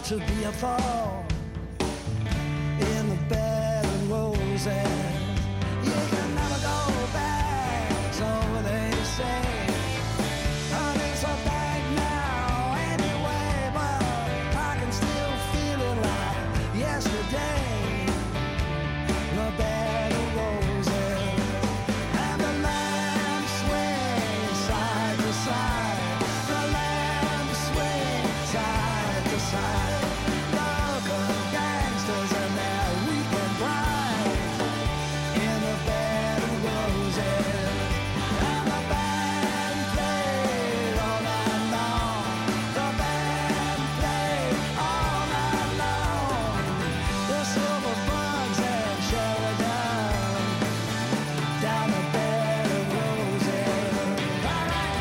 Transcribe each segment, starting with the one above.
to be a fall in the bed of roses. You can never go back, so they say. And it's a bag now anyway, but I can still feel it like yesterday. The bed of roses, and the land swings side to side. The land swings side to side. Local gangsters and their weekend brides in the bed of roses. And the band played all night long. The band played all night long. The silver bugs and Sheridan down the bed of roses. All right.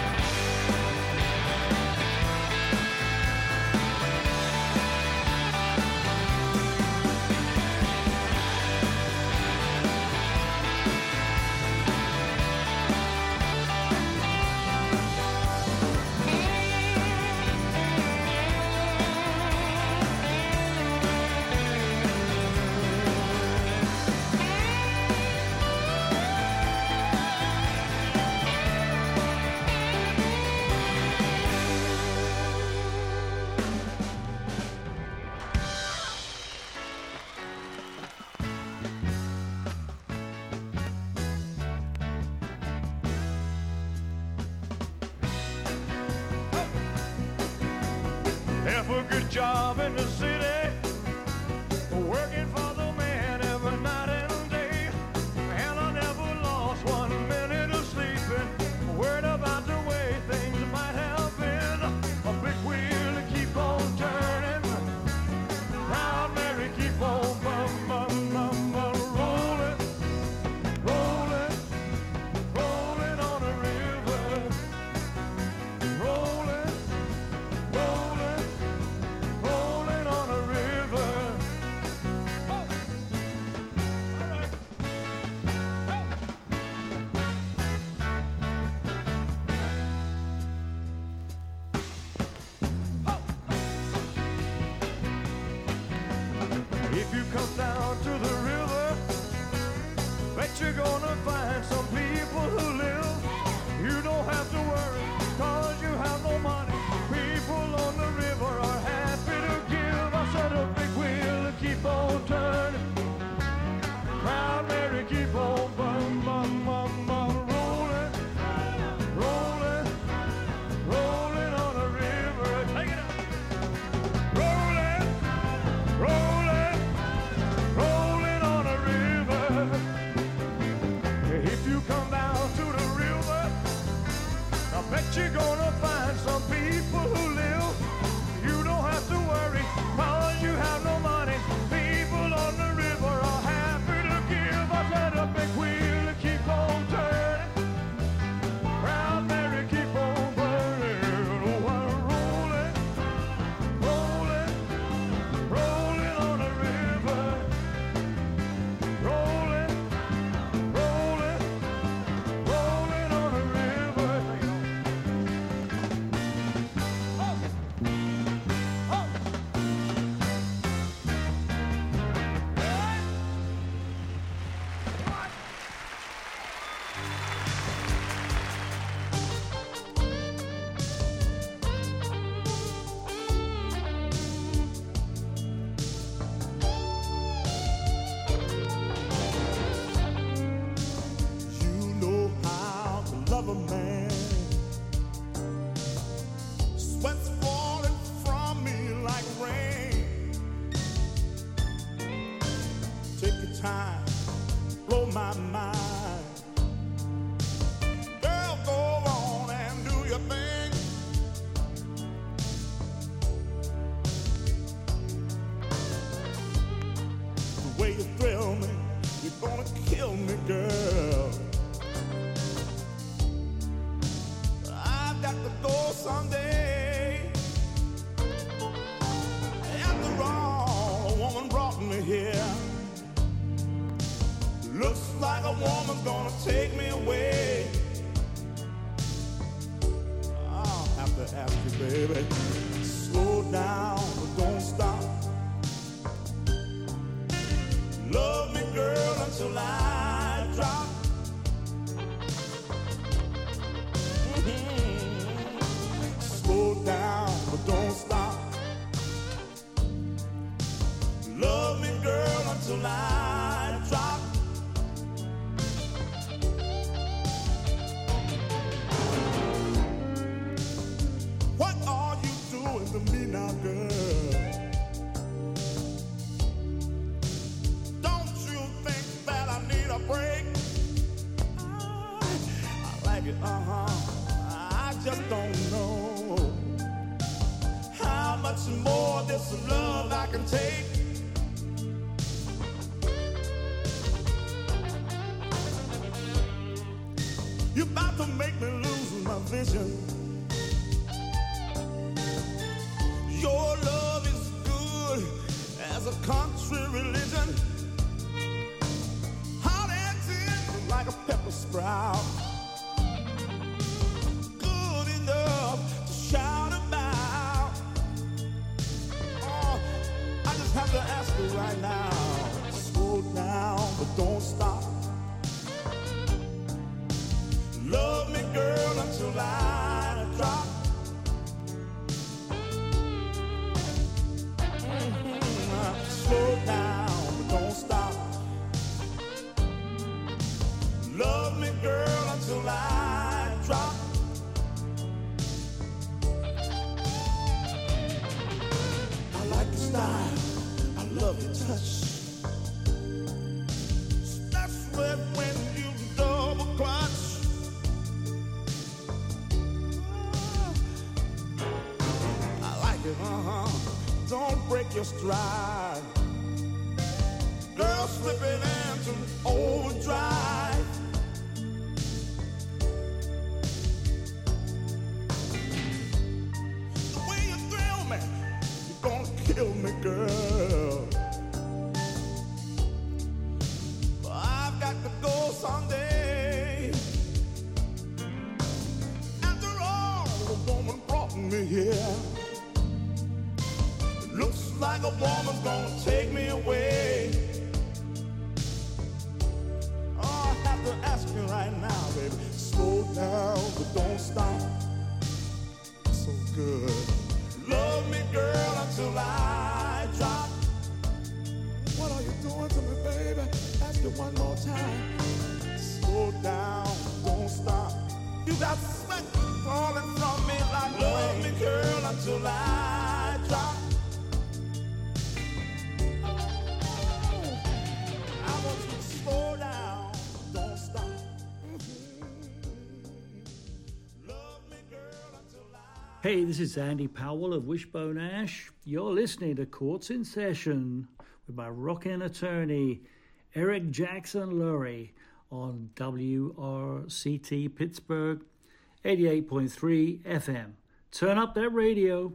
Have a good job in the city, working for the man every night and day. And I never lost 1 minute of sleeping, worried about the way things might have been. A big wheel to keep on turning, Proud Mary keep on rolling, rolling, rolling on the river, rolling, rolling, rolling on the to me now, girl. Don't you think that I need a break? I like it, I just don't know how much more this love I can take. You're about to make me lose my vision. Your love is good as a country religion. Hot and tender like a pepper sprout. Good enough to shout about. Oh, I just have to ask you right now. Slow down, but don't stop. Love me, girl, until I drop. Slow down, but don't stop. Love me, girl, until I drop. I like your style, I love your touch. Especially when you double clutch. Don't break your stride. Girl, slipping into overdrive. The way you thrill me, you're gonna kill me, girl. But I've got to go someday. After all, the woman brought me here. Looks like a woman's gonna take me away. Oh, I have to ask you right now, baby. Slow down, but don't stop. So good. Love me, girl, until I drop. What are you doing to me, baby? Ask you one more time. Slow down, don't stop. You got sweat falling from me like rain. Love me, girl, until I drop. Slow down, don't stop. Love me, girl, until I... Hey, this is Andy Powell of Wishbone Ash. You're listening to Courts in Session with my rockin' attorney, Eric Jackson Lurie, on WRCT Pittsburgh, 88.3 FM. Turn up that radio.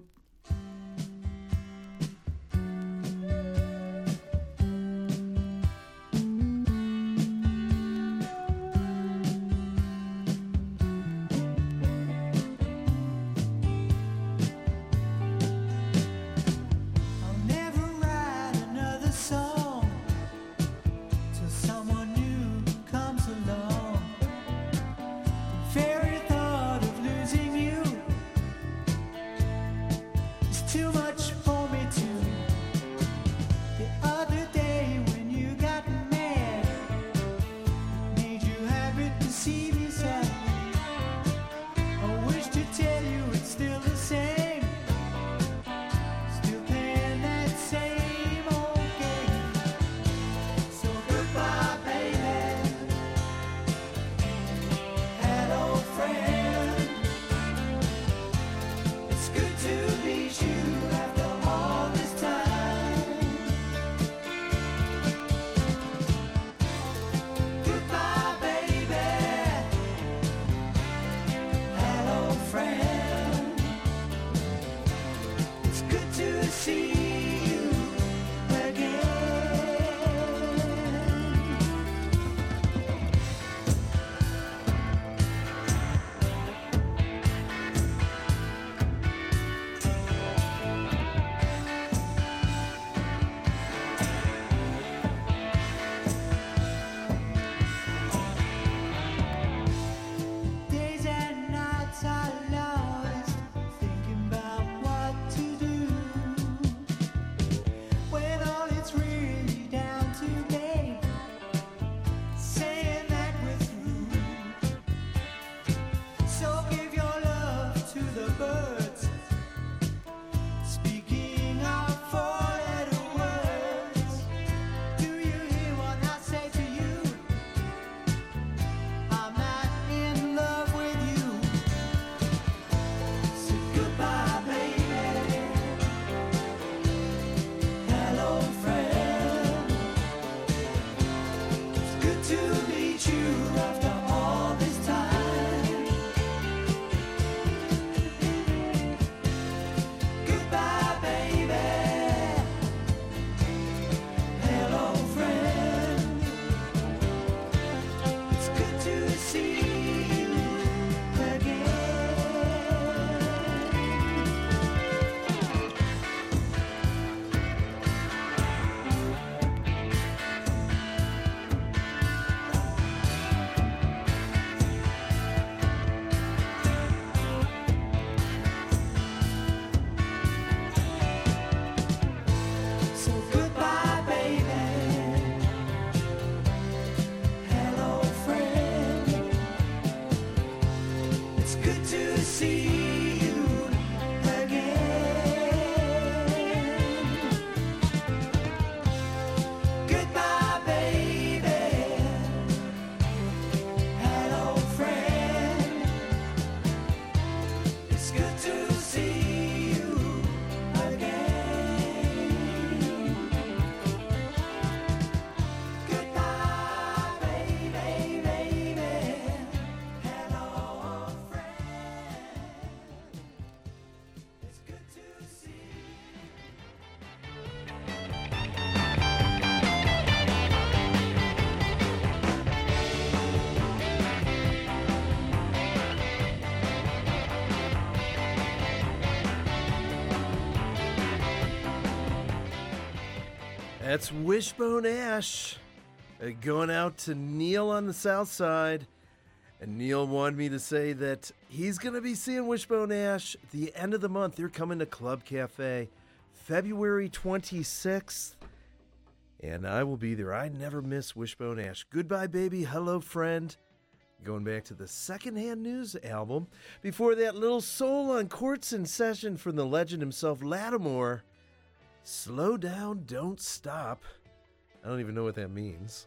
That's Wishbone Ash going out to Neil on the south side. And Neil wanted me to say that he's going to be seeing Wishbone Ash at the end of the month. They're coming to Club Cafe February 26th. And I will be there. I never miss Wishbone Ash. Goodbye, baby. Hello, friend. Going back to the Secondhand News album. Before that, Little Soul on Quartz in Session from the legend himself, Lattimore. Slow down, don't stop. I don't even know what that means.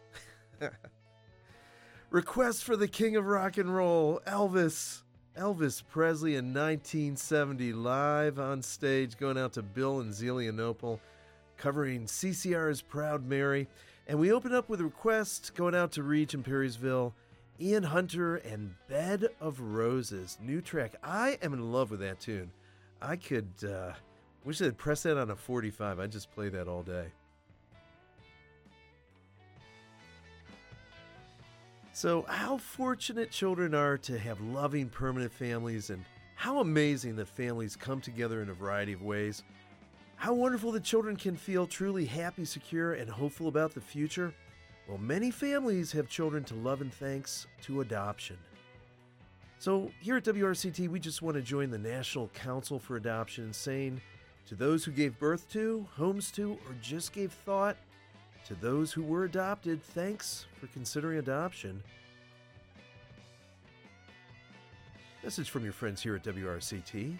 Request for the King of Rock and Roll, Elvis. Elvis Presley in 1970, live on stage, going out to Bill in Zelienople, covering CCR's Proud Mary. And we open up with a request going out to Reach in Perrysville, Ian Hunter and Bed of Roses, new track. I am in love with that tune. I could... wish they'd press that on a 45. I'd just play that all day. So how fortunate children are to have loving, permanent families, and how amazing that families come together in a variety of ways. How wonderful that children can feel truly happy, secure, and hopeful about the future. Well, many families have children to love and thanks to adoption. So here at WRCT, we just want to join the National Council for Adoption in saying, to those who gave birth to, homes to, or just gave thought, to those who were adopted, thanks for considering adoption. Message from your friends here at WRCT.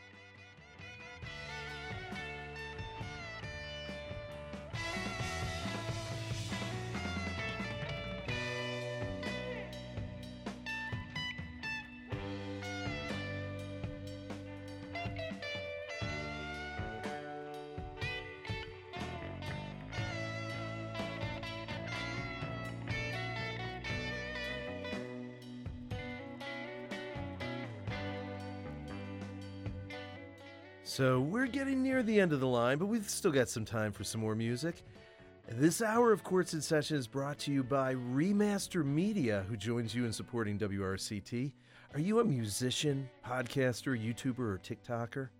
So we're getting near the end of the line, but we've still got some time for some more music. This hour of Quartz in Session is brought to you by Remaster Media, who joins you in supporting WRCT. Are you a musician, podcaster, YouTuber, or TikToker?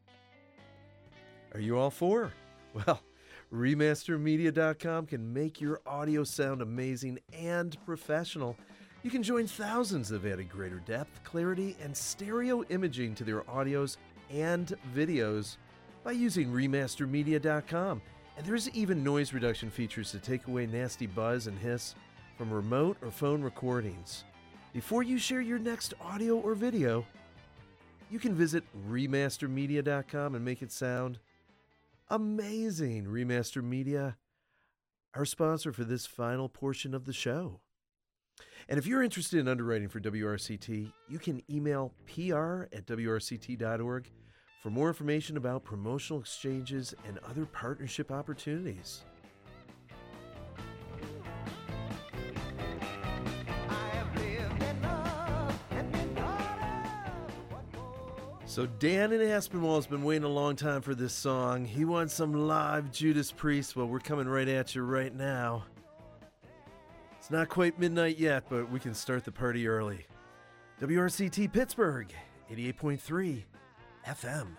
Are you all for? Well, Remastermedia.com can make your audio sound amazing and professional. You can join thousands of added greater depth, clarity, and stereo imaging to their audios and videos by using Remastermedia.com. And there's even noise reduction features to take away nasty buzz and hiss from remote or phone recordings. Before you share your next audio or video, you can visit Remastermedia.com and make it sound amazing. Remaster Media, our sponsor for this final portion of the show. And if you're interested in underwriting for WRCT, you can email pr@wrct.org for more information about promotional exchanges and other partnership opportunities. So Dan in Aspinwall has been waiting a long time for this song. He wants some live Judas Priest. Well, we're coming right at you right now. It's not quite midnight yet, but we can start the party early. WRCT Pittsburgh, 88.3 FM.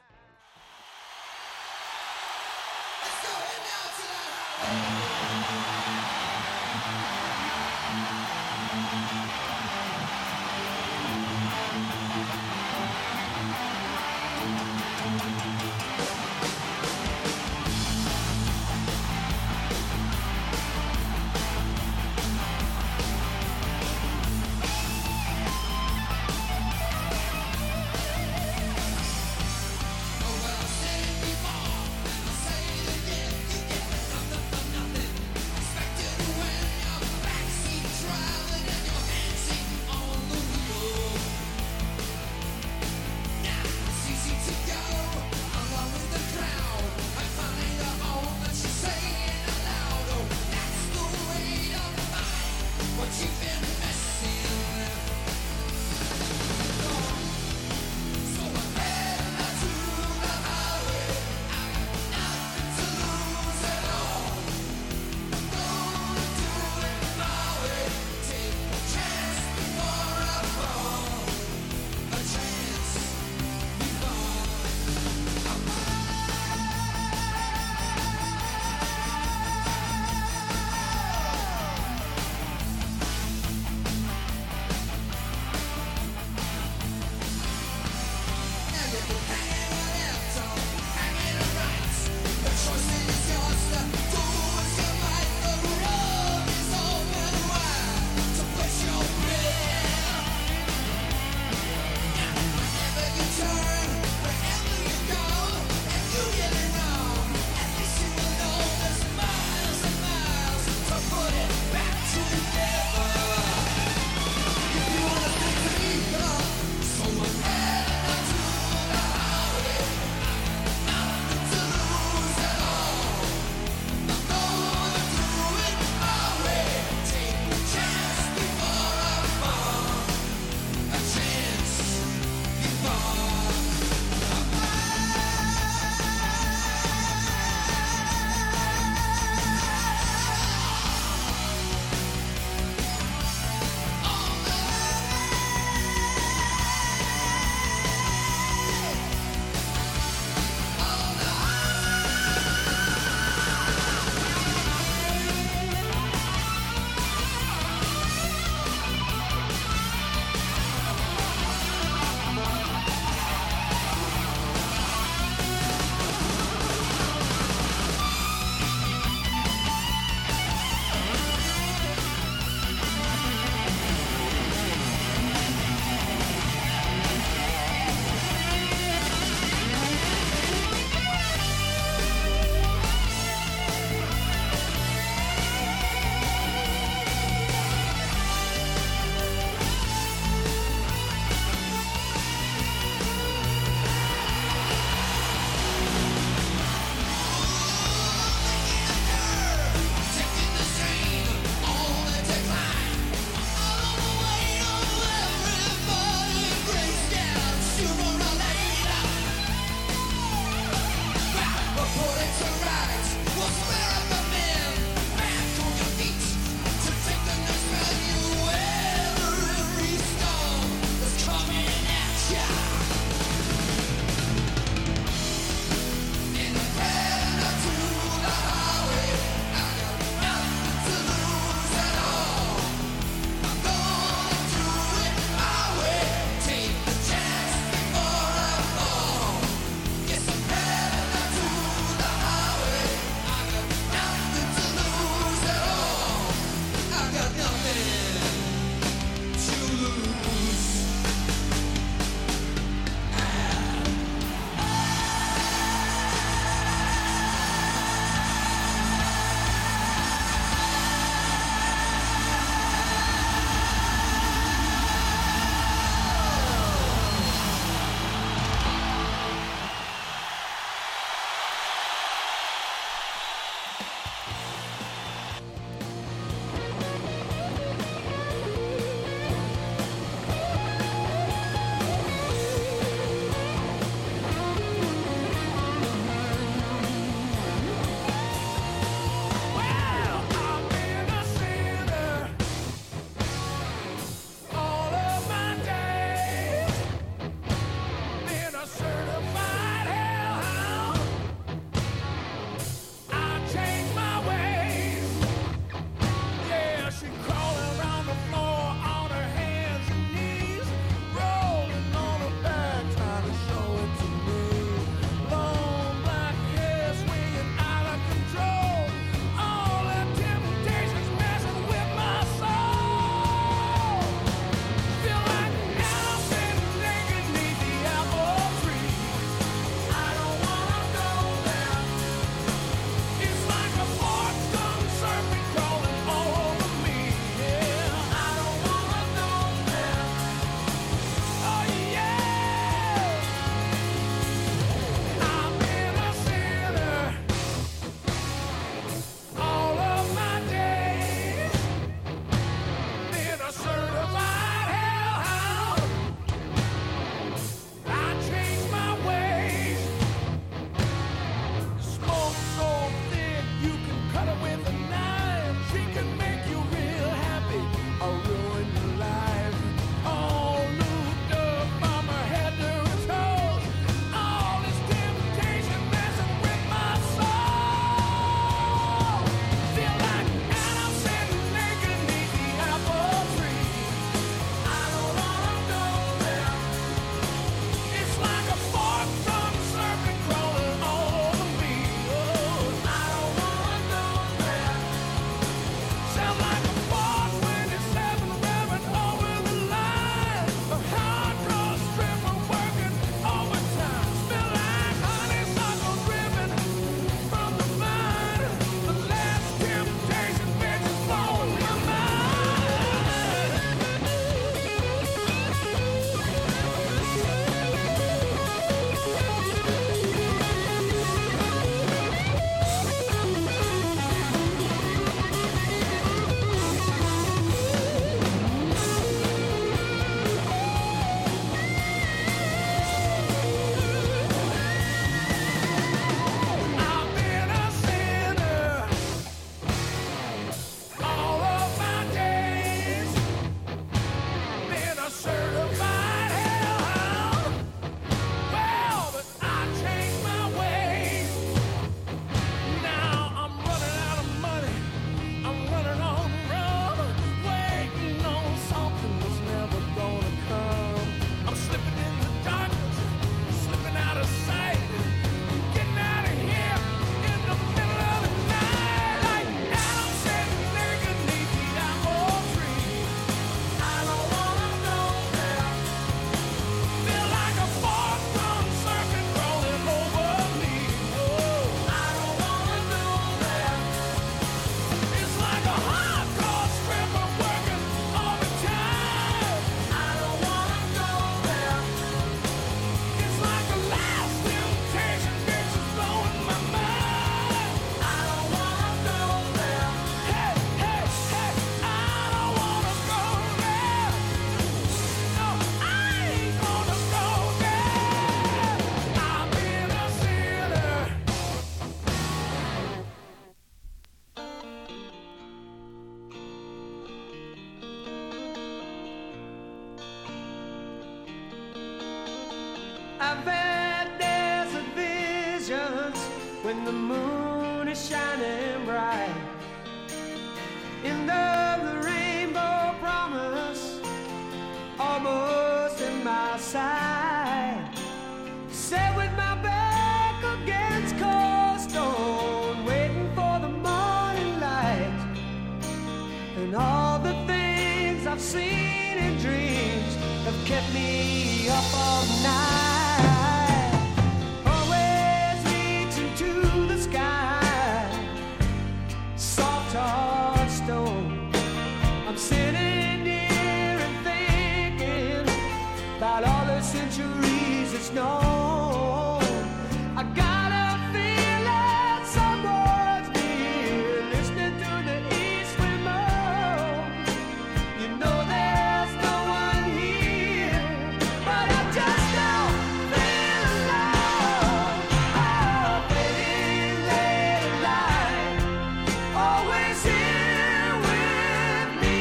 when the moon is shining bright. End of the rainbow promise, almost in my sight. Set with my back against cold stone, waiting for the morning light. And all the things I've seen in dreams have kept me up all night. Always reaching to the sky, soft hard stone. I'm sitting here and thinking about all the centuries it's known. I got a feeling someone's near, listening to the east wind moan. You know there's no one here, but I just don't feel alone. Oh, fading late light, always here with me,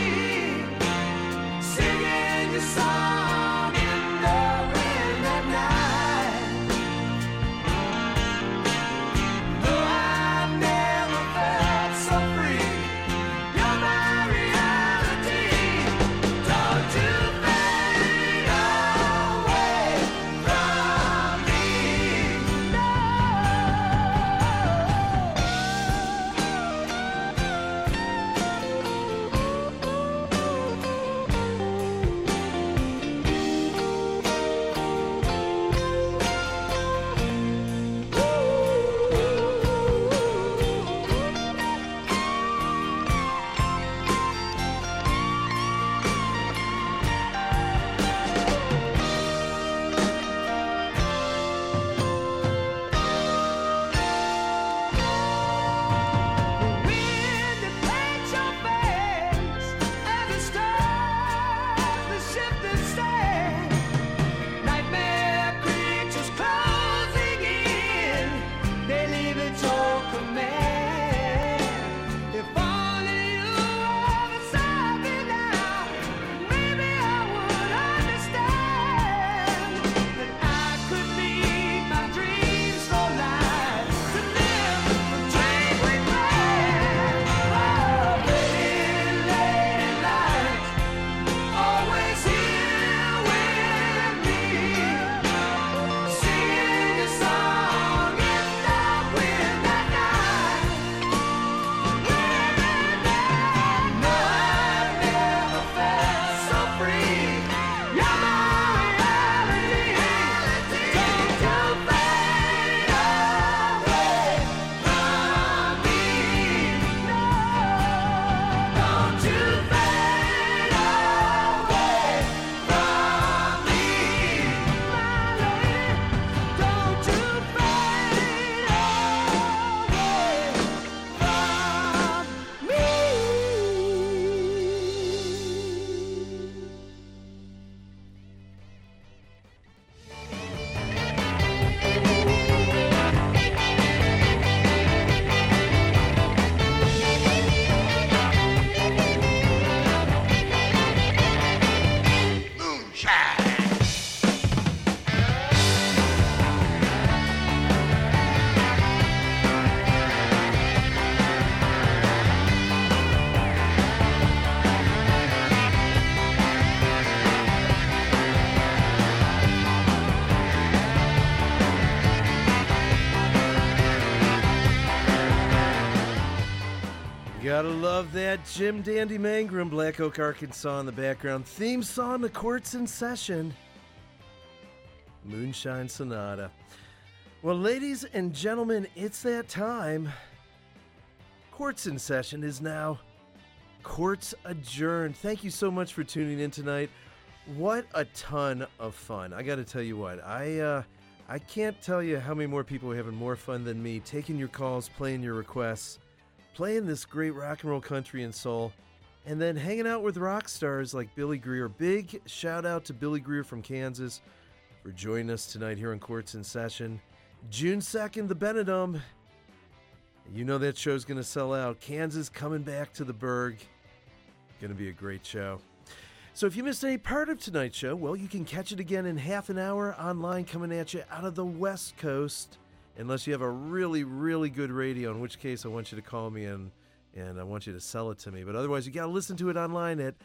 singing your song in the wind at night. No, I've never felt so free. You're my reality. Don't you fade away from me. No. Wind that paints your face as it stirs the shifting sand. Nightmare creatures closing in, they leave at your command. If only you were beside me now, maybe I would understand that I could meet my dreams for life, to live a dream we planned. Oh, fading late light, always here with me, singing your song in the wind at night. No, I've never felt so free. You're my reality. Don't you fade away from me. No, don't you fade away from me, my lady. Don't you fade away from me. Gotta love that Jim Dandy Mangrum, Black Oak, Arkansas in the background. Theme song, The Courts in Session. Moonshine Sonata. Well, ladies and gentlemen, it's that time. Courts in Session is now Courts Adjourned. Thank you so much for tuning in tonight. What a ton of fun. I gotta tell you what, I can't tell you how many more people are having more fun than me, taking your calls, playing your requests, playing this great rock and roll, country, and soul, and then hanging out with rock stars like Billy Greer. Big shout out to Billy Greer from Kansas for joining us tonight here on Courts in Session. June 2nd, the Benedum. You know that show's going to sell out. Kansas coming back to the Berg. Going to be a great show. So if you missed any part of tonight's show, well, you can catch it again in half an hour online, coming at you out of the West Coast. unless you have a really, really good radio, in which case I want you to call me and I want you to sell it to me. But otherwise, you got to listen to it online at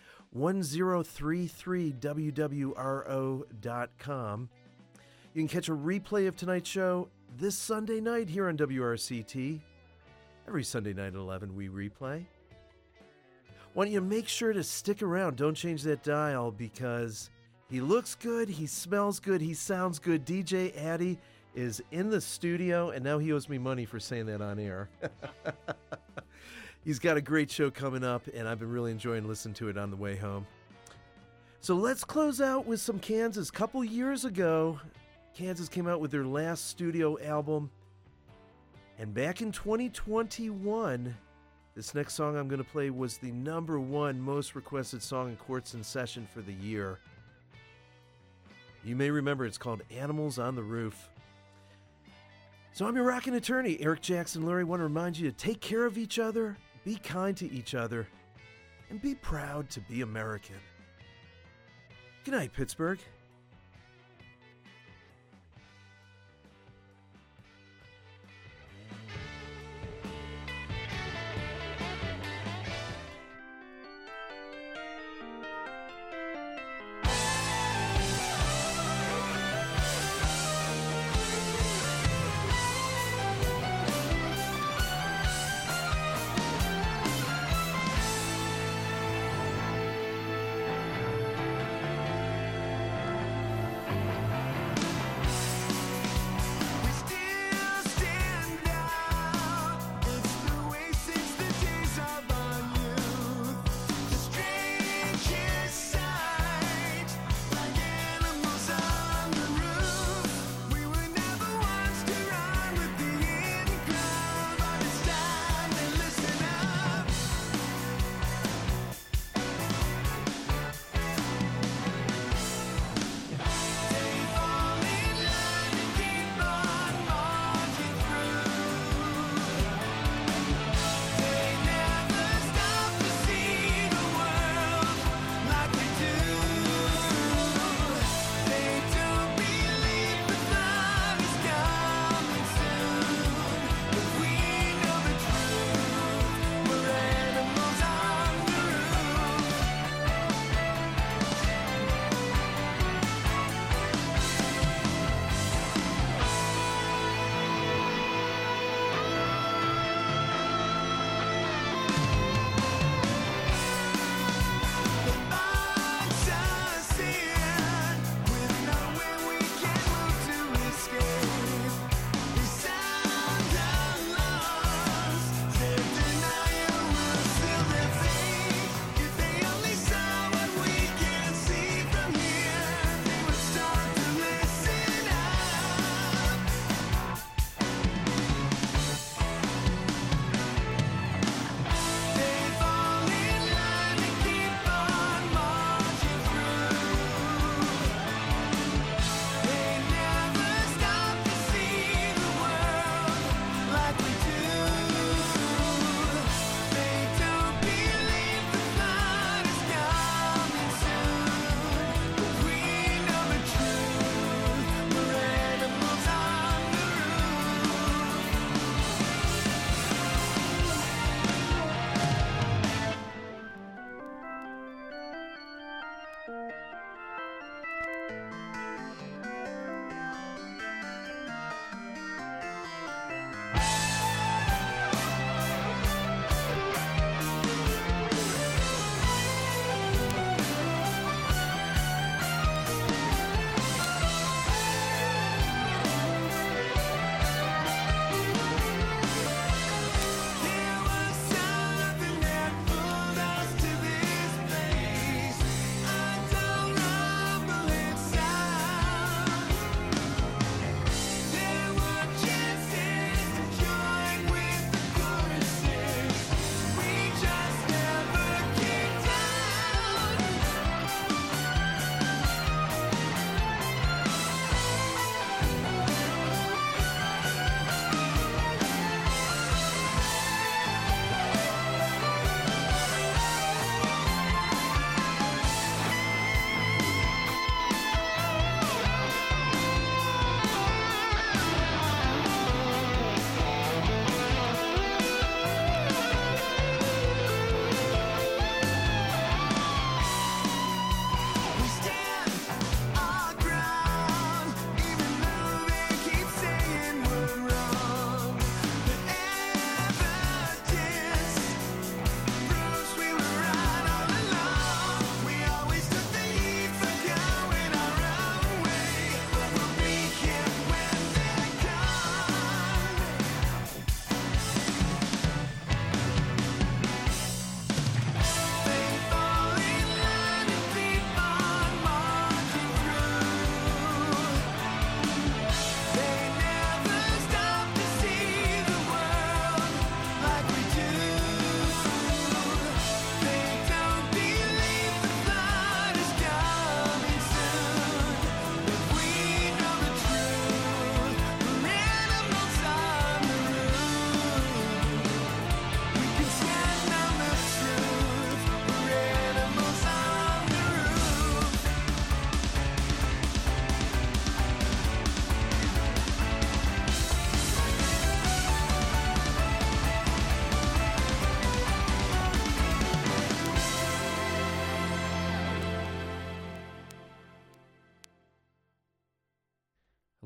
1033wwro.com. You can catch a replay of tonight's show this Sunday night here on WRCT. Every Sunday night at 11, we replay. Want you to make sure to stick around. Don't change that dial because he looks good, he smells good, he sounds good. DJ Addy is in the studio, and now he owes me money for saying that on air. He's got a great show coming up, and I've been really enjoying listening to it on the way home. So let's close out with some Kansas. A couple years ago, Kansas came out with their last studio album. And back in 2021, this next song I'm going to play was the #1 most requested song in Quartz in Session for the year. You may remember it's called Animals on the Roof. So I'm your rockin' attorney, Eric Jackson Lurie. I want to remind you to take care of each other, be kind to each other, and be proud to be American. Good night, Pittsburgh.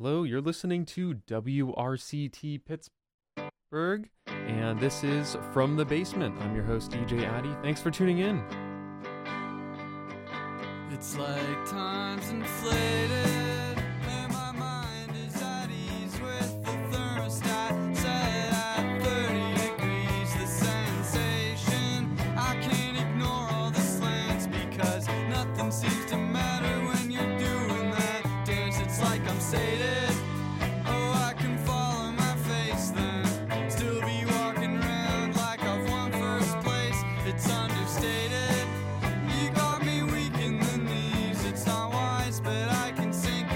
Hello, you're listening to WRCT Pittsburgh, and this is From the Basement. I'm your host, DJ Addy. Thanks for tuning in. It's like time's inflated, and my mind is at ease with the thermostat set at 30 degrees. The sensation, I can't ignore all the slants because nothing seems to matter when you're doing that dance. It's like I'm sated. Oh, I can follow my face then, still be walking around like I've won first place. It's understated. You got me weak in the knees. It's not wise, but I can sink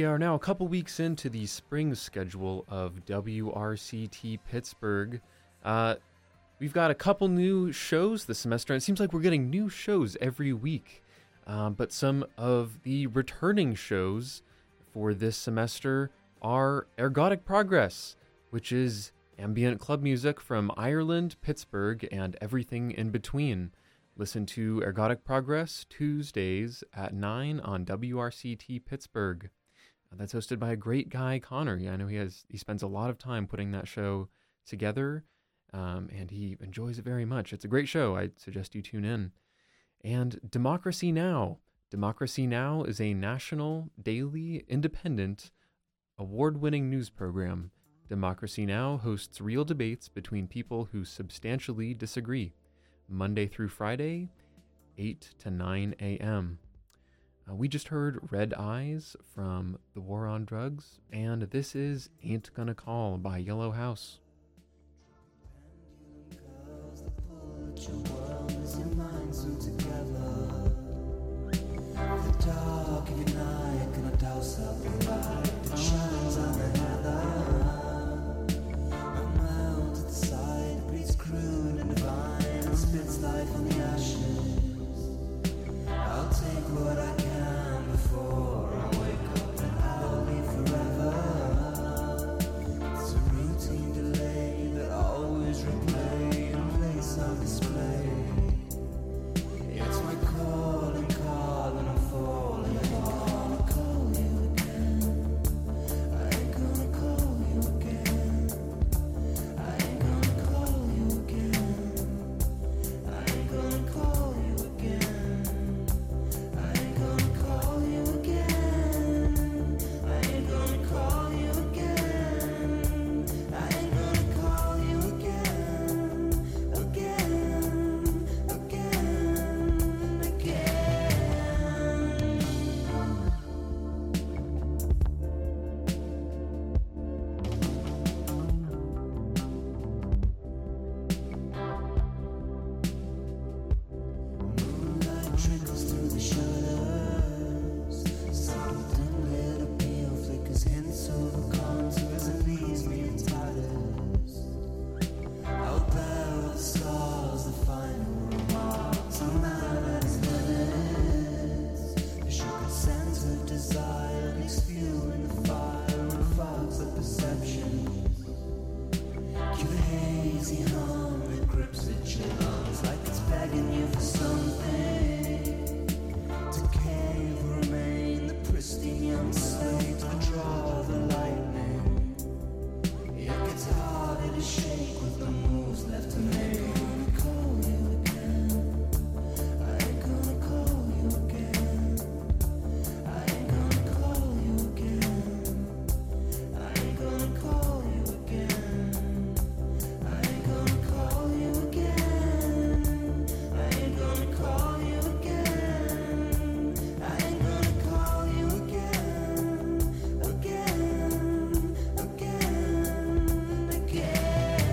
We are now a couple weeks into the spring schedule of WRCT Pittsburgh. We've got a couple new shows this semester, and it seems like we're getting new shows every week. But some of the returning shows for this semester are Ergodic Progress, which is ambient club music from Ireland, Pittsburgh, and everything in between. Listen to Ergodic Progress Tuesdays at 9 on WRCT Pittsburgh. That's hosted by a great guy, Connor. Yeah, I know he spends a lot of time putting that show together, and he enjoys it very much. It's a great show. I suggest you tune in. And Democracy Now! Democracy Now! Is a national, daily, independent, award-winning news program. Democracy Now! Hosts real debates between people who substantially disagree, Monday through Friday, 8 to 9 a.m. We just heard Red Eyes from The War on Drugs, and this is Ain't Gonna Call by Yellow House. I'll take what I can before I wake up, and I'll be forever. It's a routine delay that I always replay in place on display. It's my calling card and I'm falling. I ain't gonna call you again. I ain't gonna call you again. I ain't gonna call you again. I ain't gonna call you again. I ain't gonna call you again. I ain't gonna call you again. I ain't gonna call you again. Again, again, again. Moonlight trickles through the shutters. Subtle lit appeal flickers hints over contours and leaves me in tatters. Out there are the stars, the final remarks. A man at his limits. The sugar sense of desire makes fuel in the fire and fogs the perception. Cue the hazy hum that grips at your lungs like it's begging you for something. To cave or remain the pristine young slave to the draw of the lightning. It gets harder to shake with the moves left to make. I ain't gonna call you again. I ain't gonna call you again. I ain't gonna call you again. I ain't gonna call you again. I ain't gonna call you again. I ain't gonna call you again. I ain't gonna call you again. Again, again, again.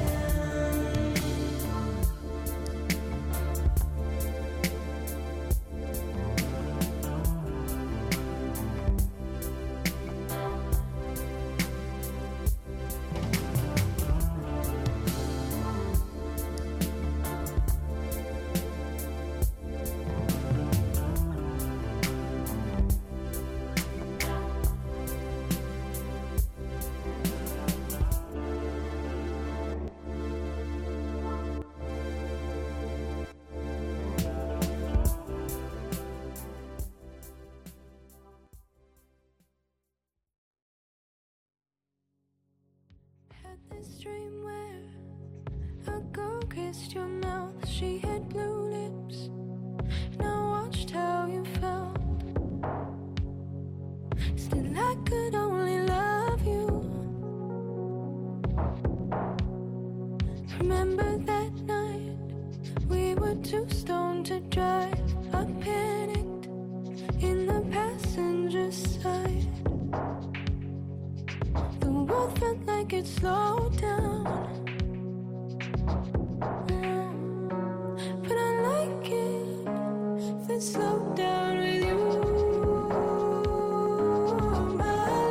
Had this dream where a girl kissed your mouth. She had blue lips, and I watched how you felt. Still, I could only love you. Remember that night we were too stoned to drive. I panicked in the passenger side. The world felt like it slowed down. But I like it if it slowed down with you. My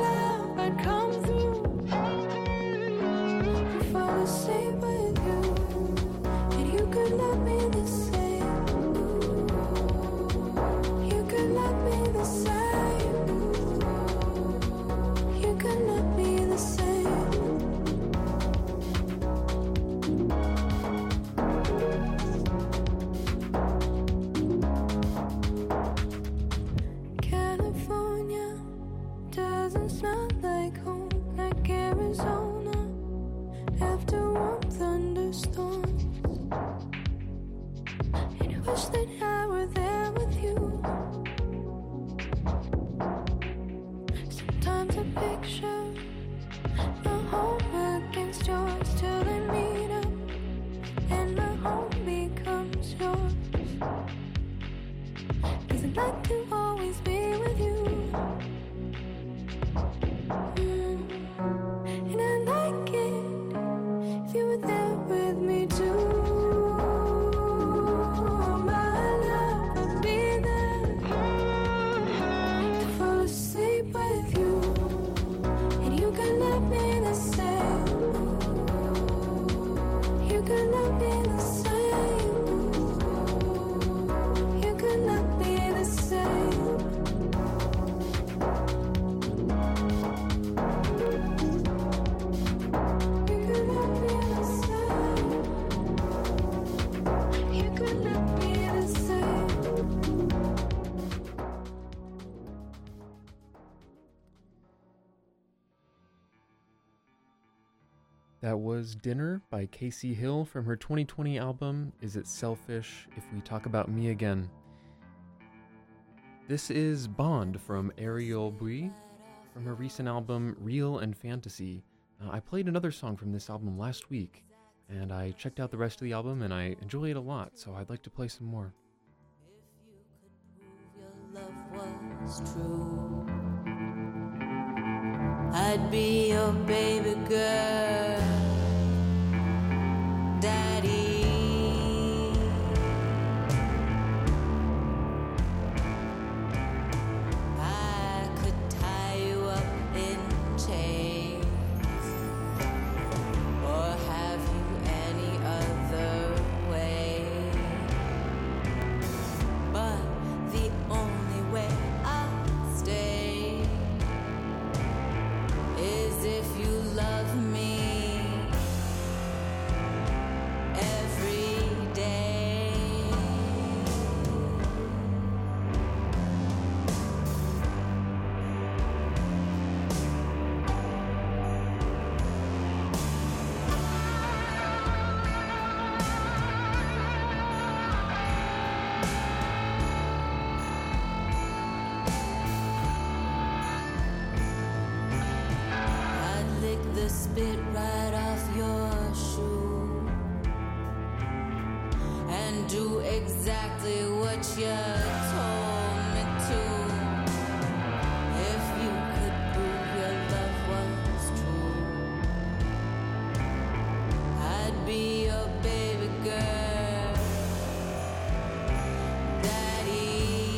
be the same. You could not be the same. You could not be the same. You could not be the same. That was Dinner by Casey Hill from her 2020 album, Is It Selfish If We Talk About Me Again? This is Bond from Ariel Bui from her recent album, Real and Fantasy. I played another song from this album last week, and I checked out the rest of the album and I enjoyed it a lot, so I'd like to play some more. Your love was true, I'd be your baby girl, daddy. I could tie you up in chains or have you any other way, but the only way I'll stay is if you love me every day. I'd lick the spit right off your shoe and do exactly what you told me to. If you could prove your love was true, I'd be your baby girl, daddy.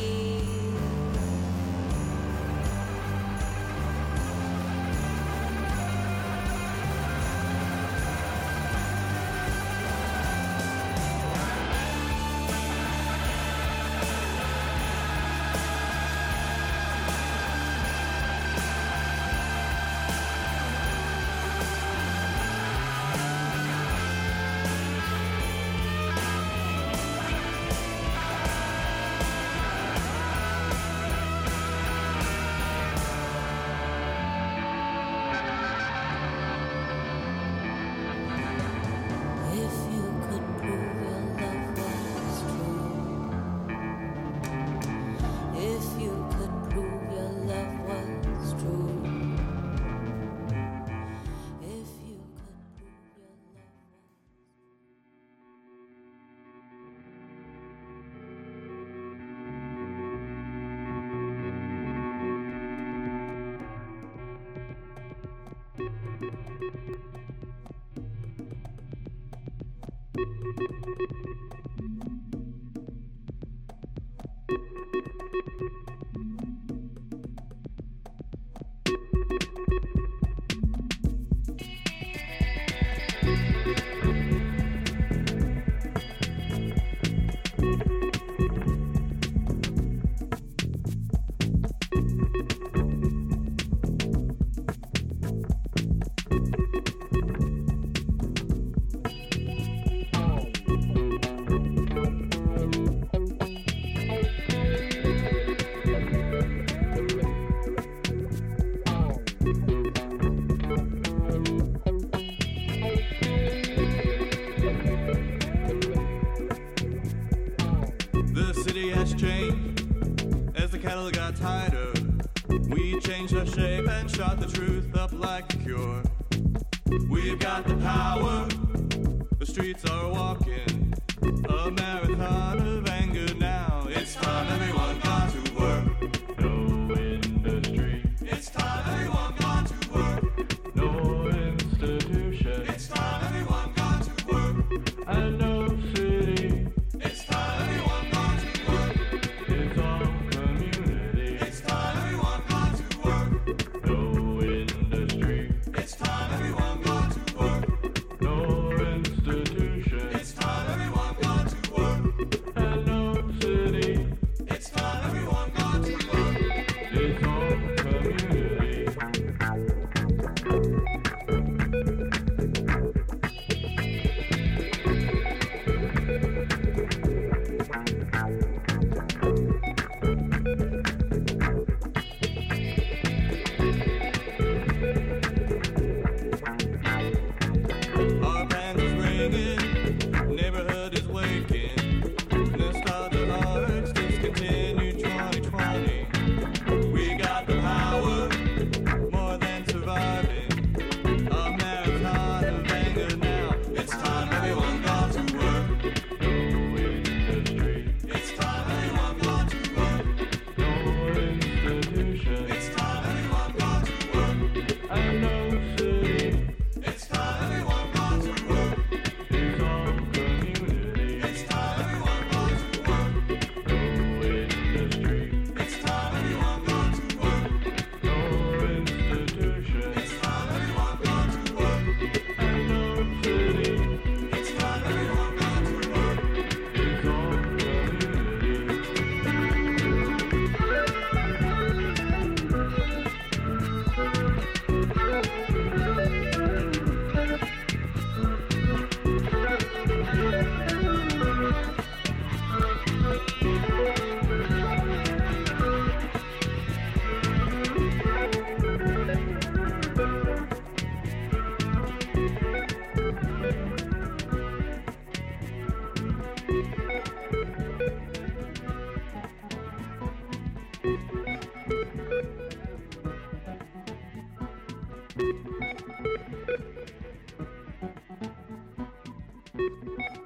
If you could prove your love was true, if you could prove your love was true, if you could prove your love was The city has changed as the cattle got tighter. We changed our shape and shot the truth up like a cure. We've got the power, the streets are walking, a marathon of anger now. It's time everyone got to work. No industry. It's time everyone got to work. No institution. It's time everyone got to work. And no city. It's time everyone got to work. It's all community. It's time everyone got to work. No industry. It's time everyone got to work. No institution. It's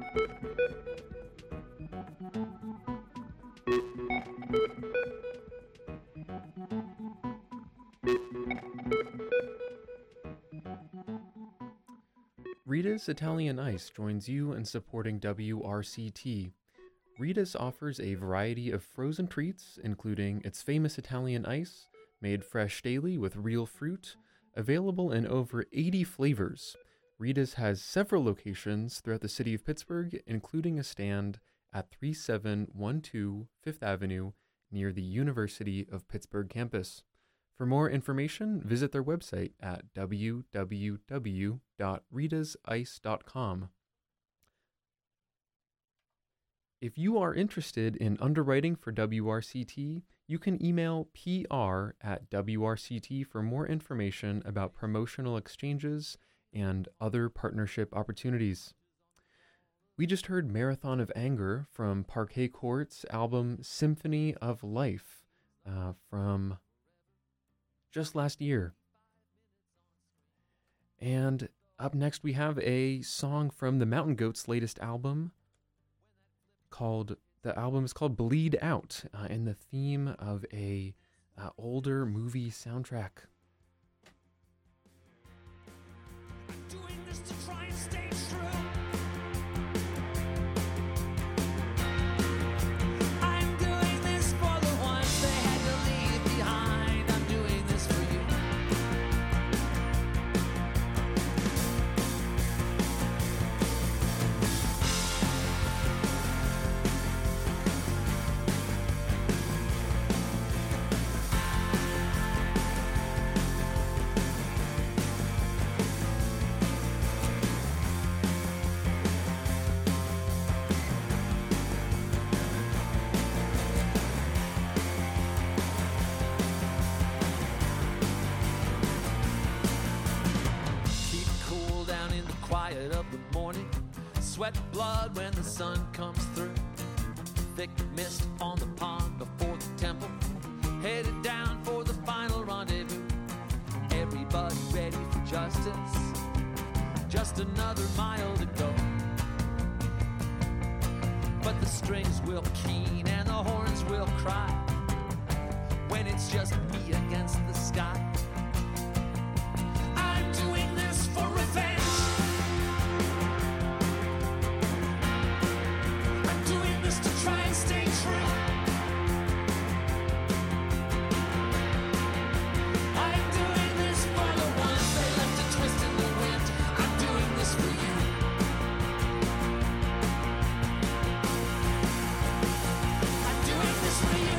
Rita's Italian Ice joins you in supporting WRCT. Rita's offers a variety of frozen treats, including its famous Italian ice, made fresh daily with real fruit, available in over 80 flavors. Rita's has several locations throughout the city of Pittsburgh, including a stand at 3712 Fifth Avenue near the University of Pittsburgh campus. For more information, visit their website at www.ritasice.com. If you are interested in underwriting for WRCT, you can email pr@WRCT for more information about promotional exchanges and other partnership opportunities. We just heard Marathon of Anger from Parquet Court's album Symphony of Life from just last year. And up next we have a song from the Mountain Goats' latest album the album is called Bleed Out, in the theme of a older movie soundtrack. Doing this to try and stay true. I'm doing this for the ones they had to leave behind. I'm doing this for you. Keep cool down in the quiet of the morning. Sweat blood when the sun comes through. Thick mist on the pond before the temple. Headed down for the final rendezvous. Everybody ready for justice. Just another mile to go. But the strings will keen and the horns will cry when it's just me against the sky. I'm doing this for revenge. I'm doing this to try and stay true. I'm doing this for the ones they left to twist in the wind. I'm doing this for you. I'm doing this for you.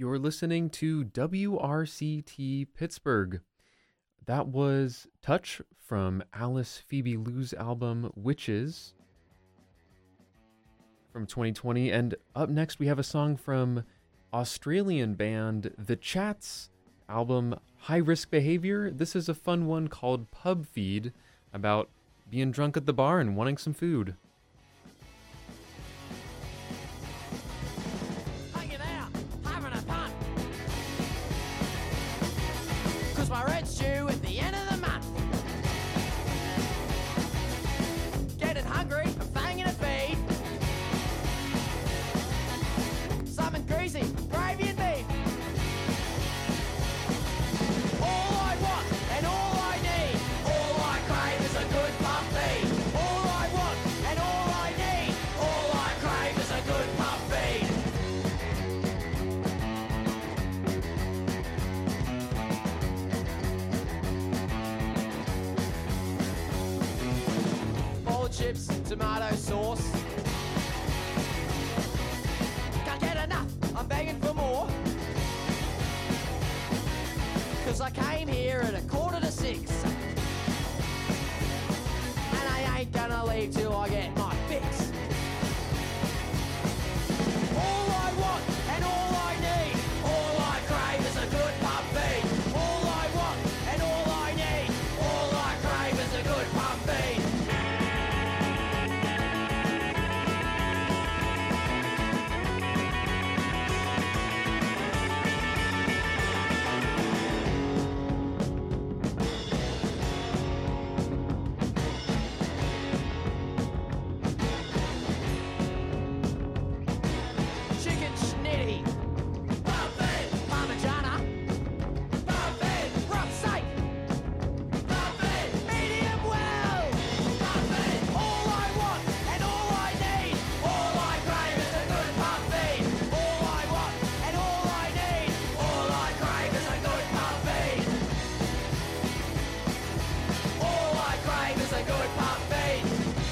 You're listening to WRCT Pittsburgh. That was Touch from Alice Phoebe Lou's album Witches from 2020. And up next we have a song from Australian band The Chats' album High Risk Behavior. This is a fun one called Pub Feed, about being drunk at the bar and wanting some food. Hanging out, having a punt. 'Cause my rent's due at the end of the month. Getting hungry and fanging a feed. Something greasy, gravy and beef. All I want and all I need, all I crave is a good pub feed. All I want and all I need, all I crave is a good pub feed. Bowl of chips, tomato sauce. Can't get enough, I'm begging for more. 'Cause I came here at 5:45. And I ain't gonna leave till I get my fix. All I want and all I need, all I crave is a good pub feed. All I want and all I need, all I crave is a good pub feed. Chicken schnitty. Buffet. Parmigiana. Buffet. Rump steak. Buffet. Medium well. Buffet. All I want and all I need, all I crave is a good buffet. All I want and all I need, all I crave is a good buffet. All I crave is a good buffet.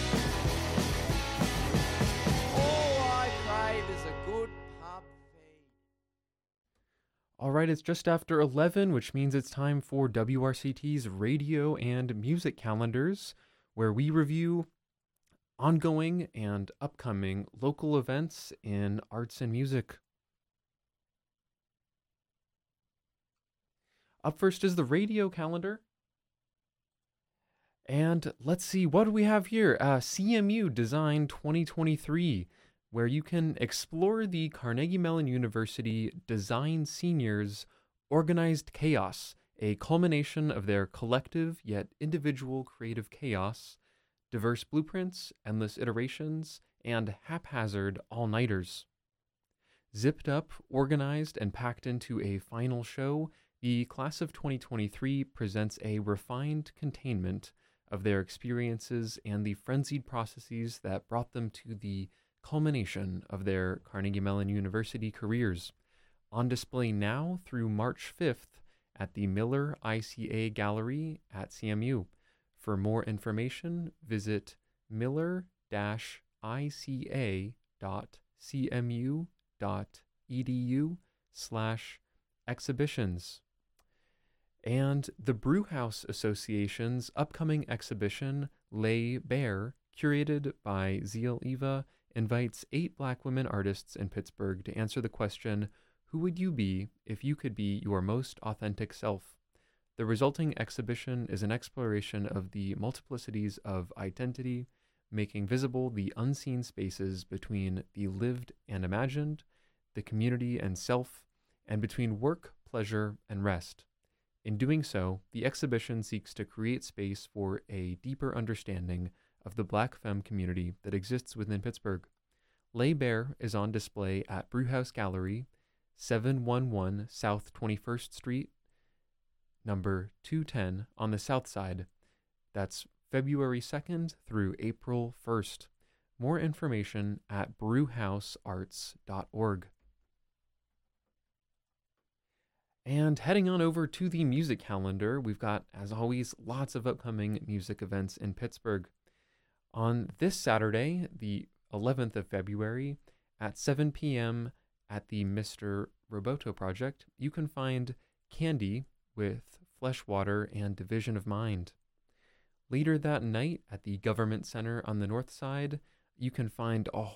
All I crave is a good pub feed. All right, it's just after 11, which means it's time for WRCT's radio and music calendars, where we review ongoing and upcoming local events in arts and music. Up first is the radio calendar. And let's see, what do we have here? CMU Design 2023, where you can explore the Carnegie Mellon University Design Seniors Organized Chaos, a culmination of their collective yet individual creative chaos, diverse blueprints, endless iterations, and haphazard all-nighters. Zipped up, organized, and packed into a final show, the class of 2023 presents a refined containment of their experiences and the frenzied processes that brought them to the culmination of their Carnegie Mellon University careers. On display now through March 5th at the Miller ICA Gallery at CMU. For more information, visit miller-ica.cmu.edu/exhibitions. And the Brewhouse Association's upcoming exhibition, Lay Bare, curated by Zeal Eva, invites 8 Black women artists in Pittsburgh to answer the question, who would you be if you could be your most authentic self? The resulting exhibition is an exploration of the multiplicities of identity, making visible the unseen spaces between the lived and imagined, the community and self, and between work, pleasure, and rest. In doing so, the exhibition seeks to create space for a deeper understanding of the Black femme community that exists within Pittsburgh. Lay Bare is on display at Brewhouse Gallery, 711 South 21st Street, number 210 on the south side. That's February 2nd through April 1st. More information at brewhousearts.org. And heading on over to the music calendar, we've got, as always, lots of upcoming music events in Pittsburgh. On this Saturday, the 11th of February, at 7 p.m. at the Mr. Roboto Project, you can find Candy with Fleshwater and Division of Mind. Later that night at the Government Center on the north side, you can find a